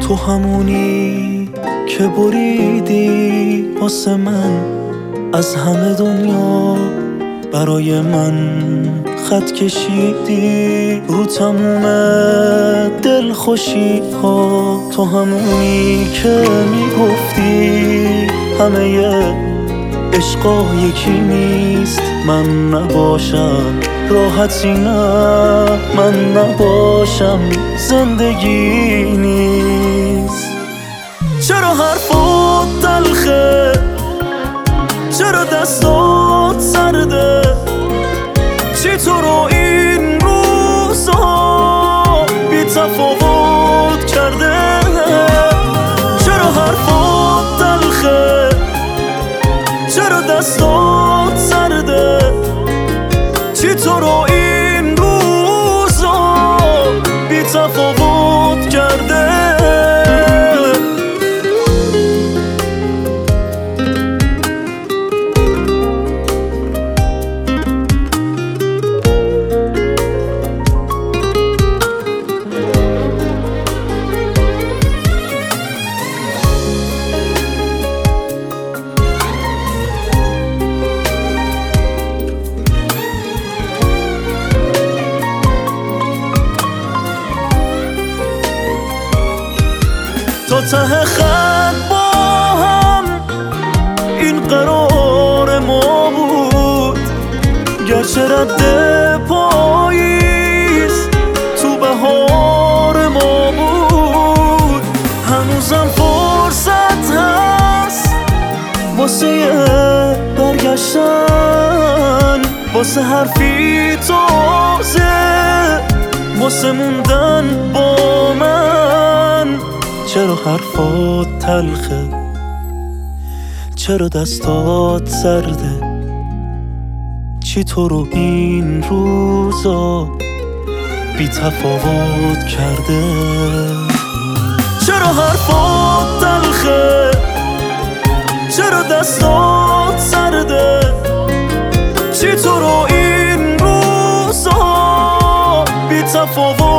تو همونی که بریدی واسه من از همه دنیا، برای من خط کشیدی رو تموم دل خوشی ها. تو همونی که میگفتی همه عشقا یکی نیست، من نباشم راحتی نه، من نباشم زندگی نیست. چرا حرفات تلخه، چرا دستات سرده، چی تو رو این روزها بی تفاوت کرده؟ چرا حرفات تلخه، چرا دستات سرده، چی تو رو این روزها بی تفاوت کرده؟ تا ته خط با هم این قرار ما بود، گرچه رد پاییز تو بهار ما بود. هنوزم فرصت هست واسه برگشتن، واسه حرفی تازه، واسه موندن با من. چرا حرفات تلخه، چرا دستات سرده، چی تو رو این روزا بی تفاوت کرده؟ چرا حرفات تلخه، چرا دستات سرده، چی تو رو این روزا بی تفاوت